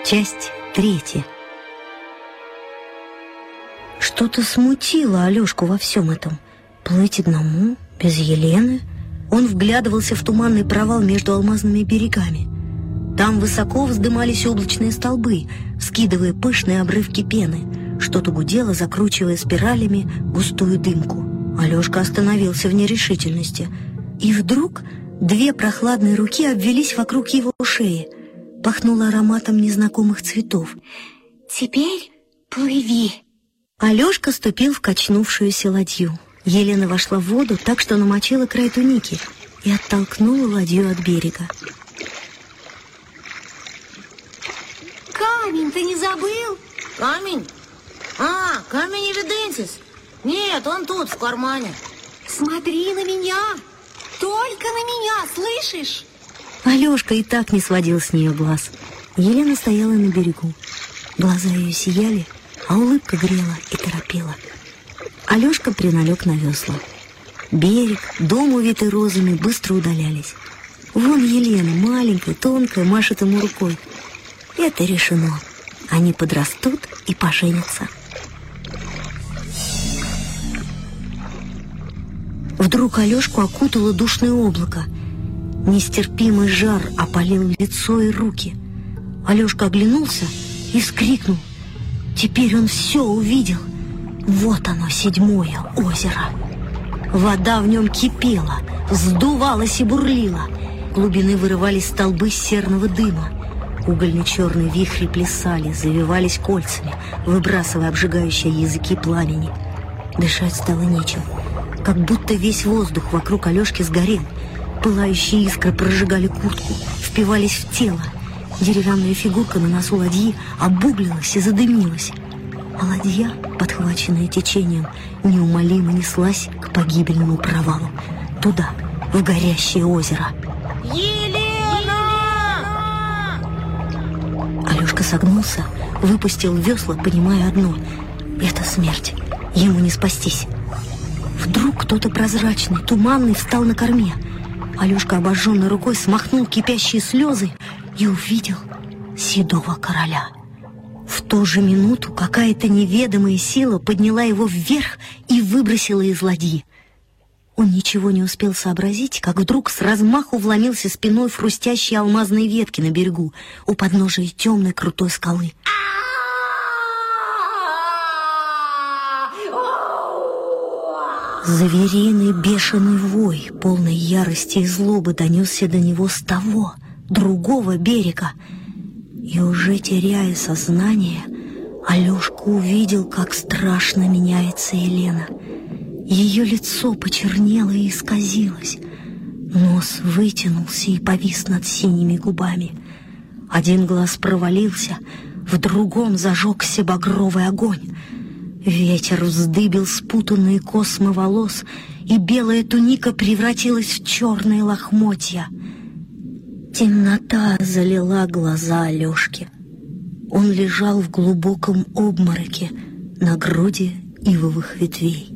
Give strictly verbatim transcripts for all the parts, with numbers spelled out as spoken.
Часть третья. Что-то смутило Алешку во всем этом. Плыть одному, без Елены. Он вглядывался в туманный провал между алмазными берегами. Там высоко вздымались облачные столбы, вскидывая пышные обрывки пены. Что-то гудело, закручивая спиралями густую дымку. Алешка остановился в нерешительности. И вдруг две прохладные руки обвелись вокруг его шеи. Пахнуло ароматом незнакомых цветов. «Теперь плыви!» Алешка ступил в качнувшуюся ладью. Елена вошла в воду так, что намочила край туники и оттолкнула ладью от берега. «Камень ты не забыл?» «Камень? А, камень эвиденсис. Нет, он тут, в кармане». «Смотри на меня! Только на меня, слышишь?» Алешка и так не сводил с нее глаз. Елена стояла на берегу. Глаза ее сияли, а улыбка грела и торопила. Алешка приналег на весла. Берег, дом, увитый розами, быстро удалялись. Вон Елена, маленькая, тонкая, машет ему рукой. Это решено. Они подрастут и поженятся. Вдруг Алешку окутало душное облако. Нестерпимый жар опалил лицо и руки. Алешка оглянулся и вскрикнул. Теперь он все увидел. Вот оно, седьмое озеро. Вода в нем кипела, вздувалась и бурлила. Глубины вырывались столбы серного дыма. Угольно-черные вихри плясали, завивались кольцами, выбрасывая обжигающие языки пламени. Дышать стало нечем. Как будто весь воздух вокруг Алешки сгорел. Пылающие искры прожигали куртку, впивались в тело. Деревянная фигурка на носу ладьи обуглилась и задымилась. А ладья, подхваченная течением, неумолимо неслась к погибельному провалу. Туда, в горящее озеро. «Елена!» Алешка согнулся, выпустил весла, понимая одно — это смерть. Ему не спастись. Вдруг кто-то прозрачный, туманный встал на корме. Алешка обожженной рукой смахнул кипящие слезы и увидел седого короля. В ту же минуту какая-то неведомая сила подняла его вверх и выбросила из ладьи. Он ничего не успел сообразить, как вдруг с размаху вломился спиной в хрустящие алмазные ветки на берегу у подножия темной крутой скалы. Звериный бешеный вой, полной ярости и злобы, донесся до него с того, другого берега. И уже теряя сознание, Алешка увидел, как страшно меняется Елена. Ее лицо почернело и исказилось. Нос вытянулся и повис над синими губами. Один глаз провалился, в другом зажегся багровый огонь. Ветер вздыбил спутанные космы волос, и белая туника превратилась в черные лохмотья. Темнота залила глаза Алешки. Он лежал в глубоком обмороке на груди ивовых ветвей.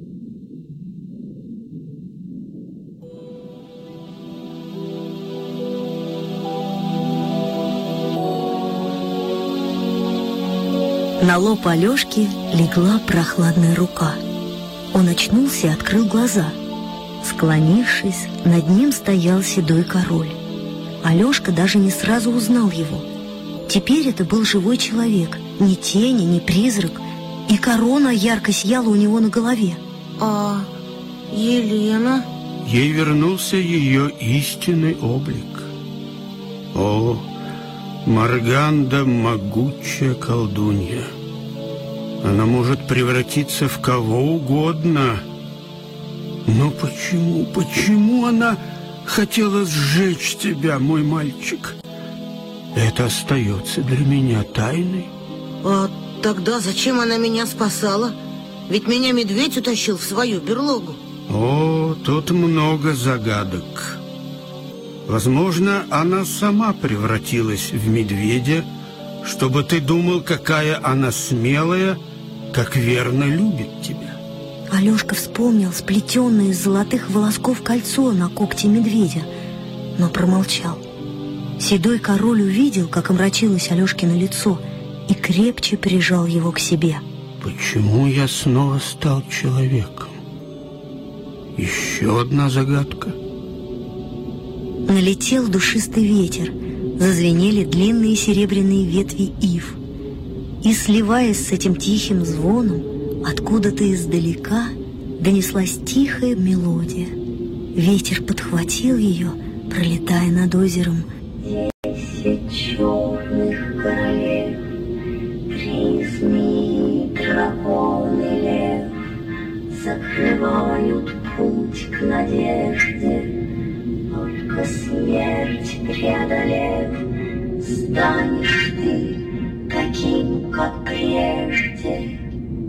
На лоб Алешки легла прохладная рука. Он очнулся и открыл глаза. Склонившись, над ним стоял седой король. Алешка даже не сразу узнал его. Теперь это был живой человек, ни тени, ни призрак, и корона ярко сияла у него на голове. «А Елена?» Ей вернулся ее истинный облик. О, Марганда — могучая колдунья. Она может превратиться в кого угодно. Но почему, почему она хотела сжечь тебя, мой мальчик? Это остается для меня тайной. А тогда зачем она меня спасала? Ведь меня медведь утащил в свою берлогу. О, тут много загадок. Возможно, она сама превратилась в медведя, чтобы ты думал, какая она смелая, как верно любит тебя. Алешка вспомнил сплетенное из золотых волосков кольцо на когте медведя, но промолчал. Седой король увидел, как омрачилось Алешкино лицо, и крепче прижал его к себе. Почему я снова стал человеком? Еще одна загадка. Налетел душистый ветер, зазвенели длинные серебряные ветви ив. И, сливаясь с этим тихим звоном, откуда-то издалека донеслась тихая мелодия. Ветер подхватил ее, пролетая над озером. Десять черных королев, три змеи, дракон и лев закрывают путь к надежде. Только смерть преодолев, станешь ты таким, как прежде.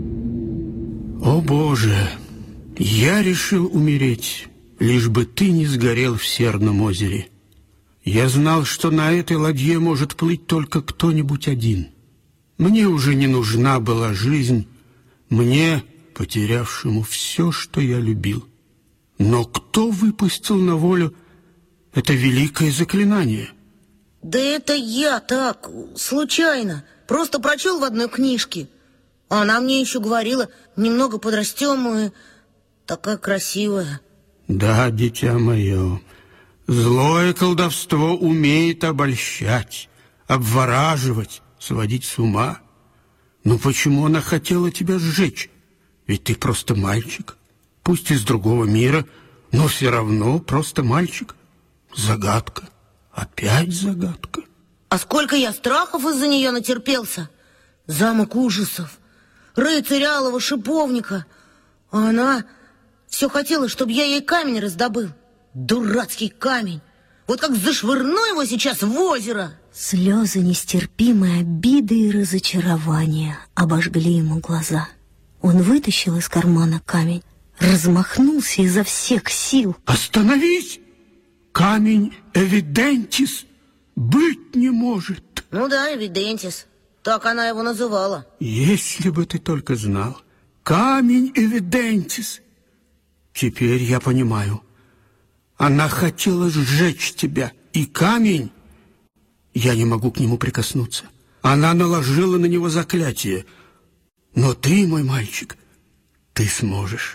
О, Боже, я решил умереть, лишь бы ты не сгорел в Серном озере. Я знал, что на этой ладье может плыть только кто-нибудь один. Мне уже не нужна была жизнь, мне, потерявшему все, что я любил. Но кто выпустил на волю это великое заклинание? Да это я так, случайно. Просто прочел в одной книжке. А она мне еще говорила, немного подрастем и такая красивая. Да, дитя мое, злое колдовство умеет обольщать, обвораживать, сводить с ума. Но почему она хотела тебя сжечь? Ведь ты просто мальчик, пусть из другого мира, но все равно просто мальчик. Загадка, опять загадка. А сколько я страхов из-за нее натерпелся. Замок ужасов, рыцарь алого шиповника. А она все хотела, чтобы я ей камень раздобыл. Дурацкий камень. Вот как зашвырну его сейчас в озеро. Слезы нестерпимой обиды и разочарования обожгли ему глаза. Он вытащил из кармана камень, размахнулся изо всех сил. Остановись! Камень Эвидентис быть не может. Ну да, Эвидентис. Так она его называла. Если бы ты только знал. Камень Эвидентис. Теперь я понимаю. Она хотела сжечь тебя. И камень... Я не могу к нему прикоснуться. Она наложила на него заклятие. Но ты, мой мальчик, ты сможешь.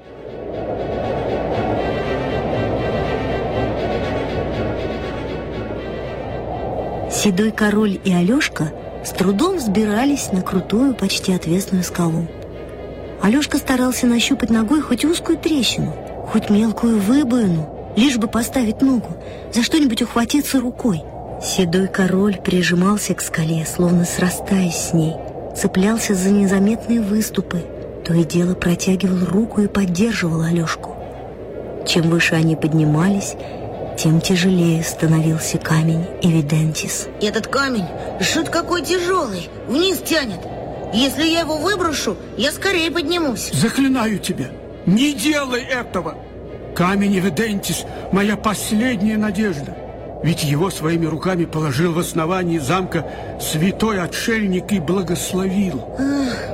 Седой король и Алешка с трудом взбирались на крутую, почти отвесную скалу. Алешка старался нащупать ногой хоть узкую трещину, хоть мелкую выбоину, лишь бы поставить ногу, за что-нибудь ухватиться рукой. Седой король прижимался к скале, словно срастаясь с ней, цеплялся за незаметные выступы, то и дело протягивал руку и поддерживал Алешку. Чем выше они поднимались, тем тяжелее становился камень Эвидентис. Этот камень, жуть какой тяжелый, вниз тянет. Если я его выброшу, я скорее поднимусь. Заклинаю тебя, не делай этого. Камень Эвидентис — моя последняя надежда. Ведь его своими руками положил в основании замка святой отшельник и благословил. Ах.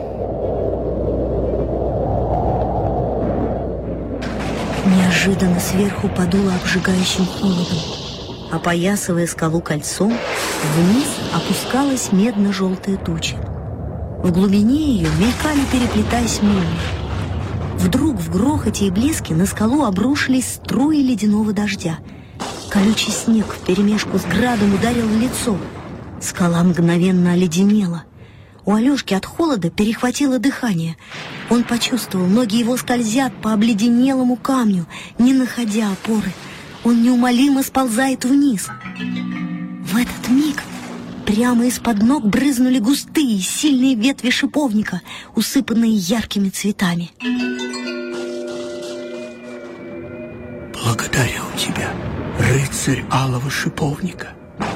Неожиданно сверху подуло обжигающим холодом. Опоясывая скалу кольцом, вниз опускалась медно-желтая туча. В глубине ее мелькали, переплетаясь молнии. Вдруг в грохоте и блеске на скалу обрушились струи ледяного дождя. Колючий снег вперемешку с градом ударил в лицо. Скала мгновенно оледенела. У Алешки от холода перехватило дыхание. Он почувствовал, ноги его скользят по обледенелому камню, не находя опоры. Он неумолимо сползает вниз. В этот миг прямо из-под ног брызнули густые, сильные ветви шиповника, усыпанные яркими цветами. Благодарю тебя, рыцарь алого шиповника.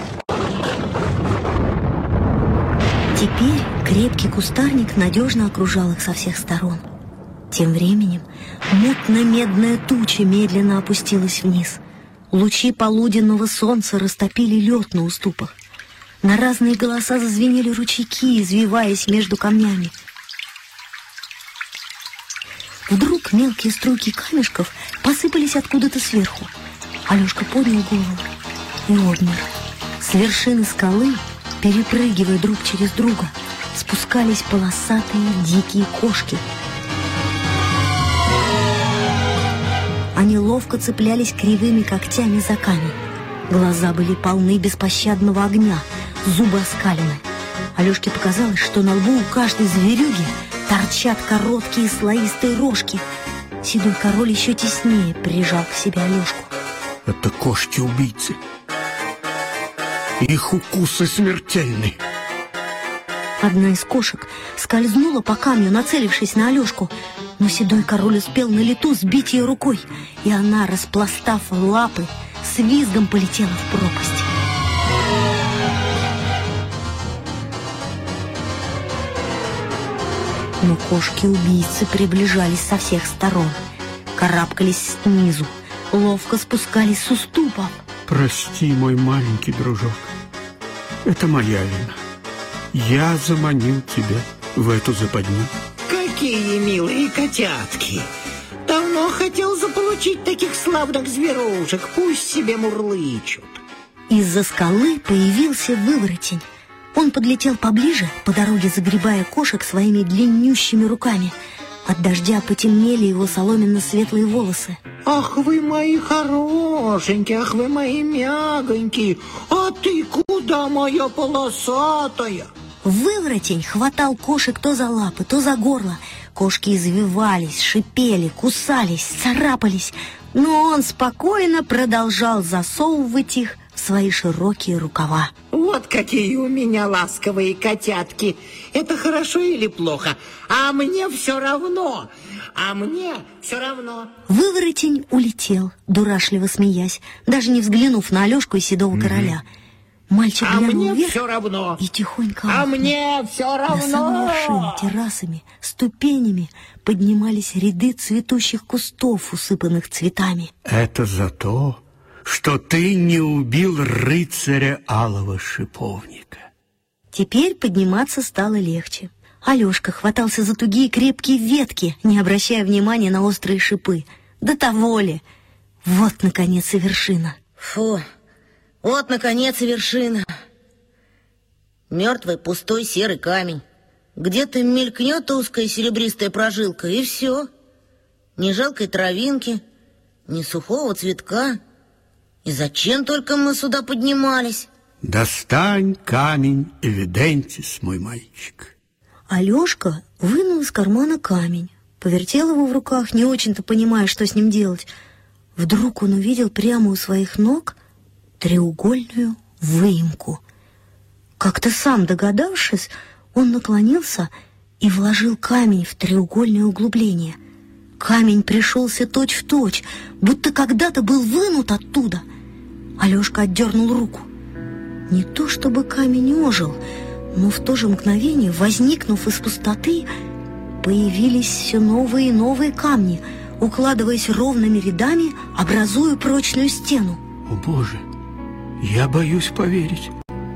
Теперь крепкий кустарник надежно окружал их со всех сторон. Тем временем мутно-медная туча медленно опустилась вниз. Лучи полуденного солнца растопили лед на уступах. На разные голоса зазвенели ручейки, извиваясь между камнями. Вдруг мелкие струйки камешков посыпались откуда-то сверху. Алешка поднял голову и обмер. С вершины скалы, перепрыгивая друг через друга, спускались полосатые дикие кошки. Они ловко цеплялись кривыми когтями за камень. Глаза были полны беспощадного огня, зубы оскалены. Алешке показалось, что на лбу у каждой зверюги торчат короткие слоистые рожки. Седой король еще теснее прижал к себе Алешку. Это кошки-убийцы. Их укусы смертельны. Одна из кошек скользнула по камню, нацелившись на Алешку, но седой король успел на лету сбить ее рукой, и она, распластав лапы, с визгом полетела в пропасть. Но кошки-убийцы приближались со всех сторон, карабкались снизу, ловко спускались с уступов. Прости, мой маленький дружок, это моя вина. Я заманил тебя в эту западню. Какие милые котятки! Давно хотел заполучить таких славных зверушек, пусть себе мурлычут. Из-за скалы появился выворотень. Он подлетел поближе, по дороге загребая кошек своими длиннющими руками. От дождя потемнели его соломенно-светлые волосы. Ах вы мои хорошенькие, ах вы мои мягонькие, а ты куда, моя полосатая? Выворотень хватал кошек то за лапы, то за горло. Кошки извивались, шипели, кусались, царапались, но он спокойно продолжал засовывать их в свои широкие рукава. Вот какие у меня ласковые котятки. Это хорошо или плохо? А мне все равно. А мне все равно. Выворотень улетел, дурашливо смеясь, даже не взглянув на Алешку и седого короля. Мальчик а глянул мне вверх все равно. И тихонько А ахнул. мне все равно. На самой вершине террасами, ступенями поднимались ряды цветущих кустов, усыпанных цветами. Это за то, что ты не убил рыцаря алого шиповника. Теперь подниматься стало легче. Алешка хватался за тугие крепкие ветки, не обращая внимания на острые шипы. До того ли. Вот, наконец, и вершина. Фу, вот, наконец, и вершина. Мертвый, пустой, серый камень. Где-то мелькнет узкая серебристая прожилка, и все. Ни жалкой травинки, ни сухого цветка. И зачем только мы сюда поднимались? Достань камень Эвидентис, мой мальчик. Алешка вынул из кармана камень, повертел его в руках, не очень-то понимая, что с ним делать. Вдруг он увидел прямо у своих ног треугольную выемку. Как-то сам догадавшись, он наклонился и вложил камень в треугольное углубление. Камень пришелся точь-в-точь, будто когда-то был вынут оттуда. Алешка отдернул руку. Не то чтобы камень ожил, но в то же мгновение, возникнув из пустоты, появились все новые и новые камни, укладываясь ровными рядами, образуя прочную стену. О, Боже, я боюсь поверить.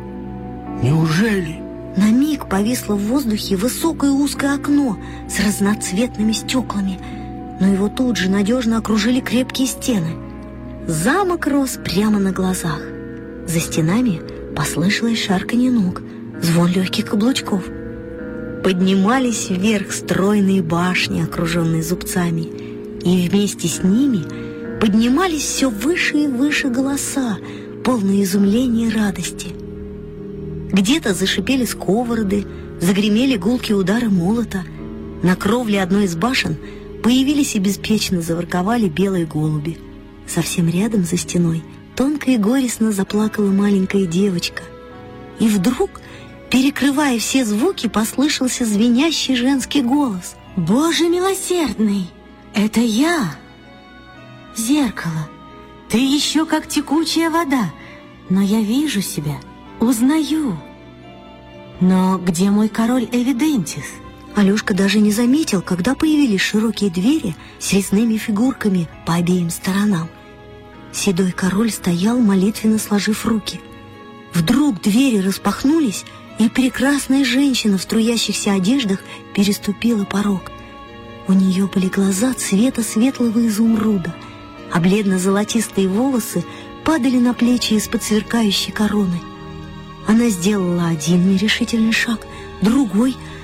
Неужели? На миг повисло в воздухе высокое узкое окно с разноцветными стеклами, но его тут же надежно окружили крепкие стены. Замок рос прямо на глазах. За стенами послышалось шарканье ног, звон легких каблучков. Поднимались вверх стройные башни, окруженные зубцами, и вместе с ними поднимались все выше и выше голоса, полные изумления и радости. Где-то зашипели сковороды, загремели гулкие удары молота. На кровле одной из башен появились и беспечно заворковали белые голуби. Совсем рядом за стеной тонко и горестно заплакала маленькая девочка. И вдруг, перекрывая все звуки, послышался звенящий женский голос. Боже милосердный, это я, зеркало. Ты еще как текучая вода, но я вижу себя, узнаю. Но где мой король Эвидентис? Алешка даже не заметил, когда появились широкие двери с резными фигурками по обеим сторонам. Седой король стоял, молитвенно сложив руки. Вдруг двери распахнулись, и прекрасная женщина в струящихся одеждах переступила порог. У нее были глаза цвета светлого изумруда, а бледно-золотистые волосы падали на плечи из-под сверкающей короны. Она сделала один нерешительный шаг, другой —